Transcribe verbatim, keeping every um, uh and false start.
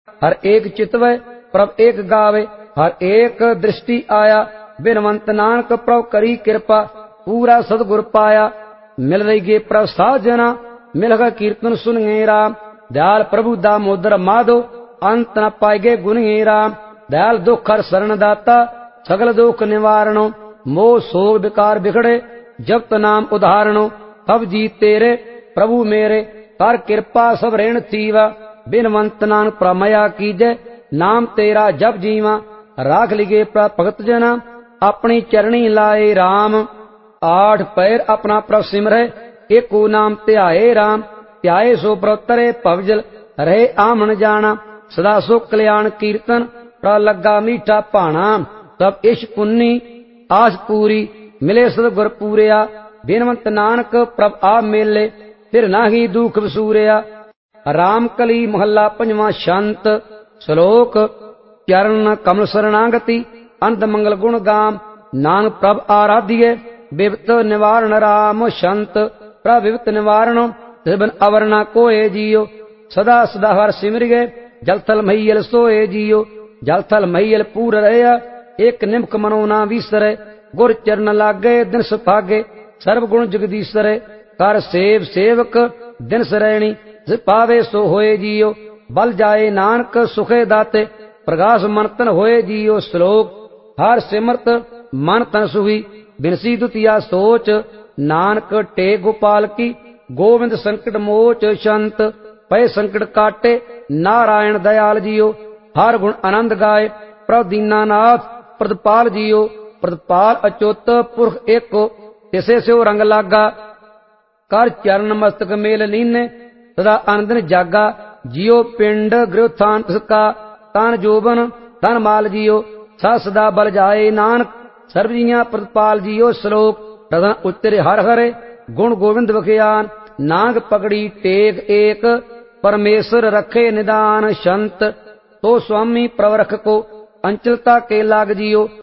हर एक चितवै प्रभ एक गावे, हर एक दृष्टि आया। बिनवंत नानक प्रभ करी कृपा, पूरा सतगुर पाया। मिल रही गे प्रभ साजना, मिल गा कीर्तन सुनिए राम। दयाल प्रभु दामोदर माधो, अंत न पाएगे गुनिए राम। दयाल दुख हर शरण दाता, सगल दुख निवारणो। मोह सोग विकार बिगड़े, जपत नाम उदाहरणो। तब जी तेरे प्रभु मेरे, कर कृपा सब ऋण थीवा। बिनवंत नानक प्रमया कीजय, नाम तेरा जप जीवा। राख लिगे भगत जना, अपनी चरणी लाए राम। आठ पैर अपना प्रभ सिमरै, एको नाम ध्याए राम। ध्याए सो प्रभ तरे भवजल, रहे आमन जाना। सदा सो कल्याण कीर्तन, प्रभ लगा मीठा भाना। तब इश पुन्नी आस पूरी, मिले सतगुर पूरिया। बिनवंत नानक प्रभ आप मेले, फिर नाही दुख वसूरिया। राम कली महला पंजवा शंत। श्लोक चरण कमल शरणागति, अंत मंगल गुण गाम। नानक प्रभ आराध्य, विपत निवारण राम। शंत प्रभ विपत निवारण, तिबन अवर न कोय जियो। सदा सदा हर सिमरिए, जलथल मैयल सोए जियो। जलथल मैयल पूर रहे, एक निमक मनो ना विसरे। गुर चरण लागे दिन सुभागे, सर्व गुण जगदीश्वरे। कर सेव सेवक दिन सरैणी, पावे सो होए जियो। बल जाए नानक सुखे दाते, प्रकाश मन तन होए जियो। श्लोक हर सिमरत मन तन सुही, बिनसी दुतिया सोच। नानक टेक गोपाल की, गोविंद संकट मोच। शंत पय संकट काटे, नारायण दयाल जियो। हर गुण आनंद गाए, प्रभ दीनानाथ प्रदपाल जियो। प्रदपाल अच्युत पुरख एको, तिसे स्यो रंग लागा। कर चरण मस्तक मेल लीने, सदा आनंदन जागा। जियो पिंड गृह थान तिसका, तान जोबन धन माल जियो। सा सदा बल जाए नानक, सर्व जिया प्रदपाल जियो। श्लोक रतन उच्चरे हर हरे, गुण गोविंद बखियान। नानक पकड़ी टेक एक, परमेश्वर रखे निदान। शंत तो स्वामी प्रवरख को, अंचलता के लाग जियो।